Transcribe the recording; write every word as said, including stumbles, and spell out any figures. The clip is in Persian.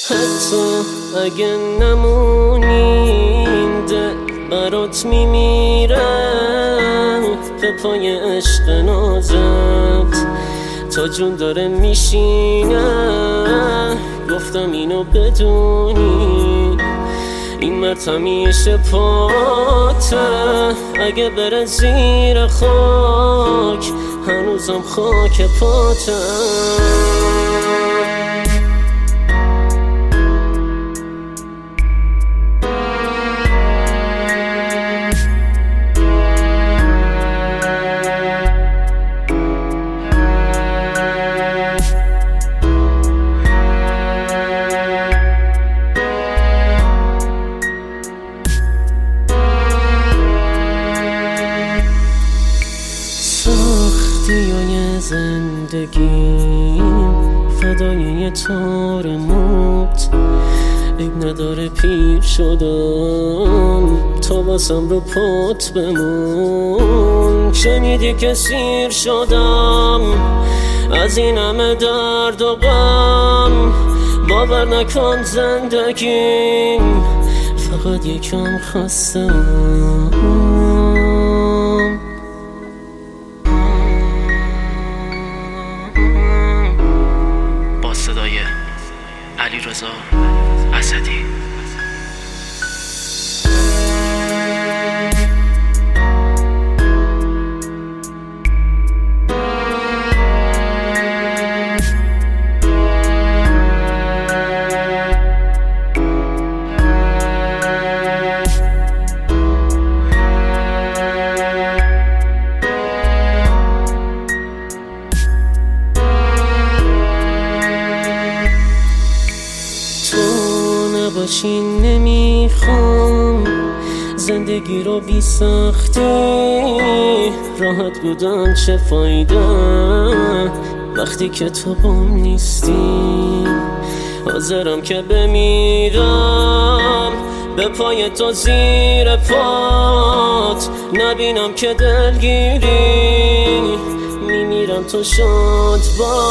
حتی اگه نمونیم دل برات میمیرم به پای عشق نازت تا جون داره میشینه. گفتم اینو بدونی این مرد همیشه پاته، اگه بره زیر خاک هنوزم خاک پاته. سختیای زندگیم فدای یه تار موت، عیب نداره پیر شدم تا واسم رو پات بمون. شنیدی که سیر شدم از این همه درد و غم، باور نکن زندگیم فقط یکم خستم. صدای علیرضا اسدی. باشین نمیخوام زندگی رو بی سختی، راحت بودن چه فایده وقتی که تو بام نیستی. حاضرم که بمیرم به پای تو زیر پات، نبینم که دلگیری میمیرم تو شاد باش.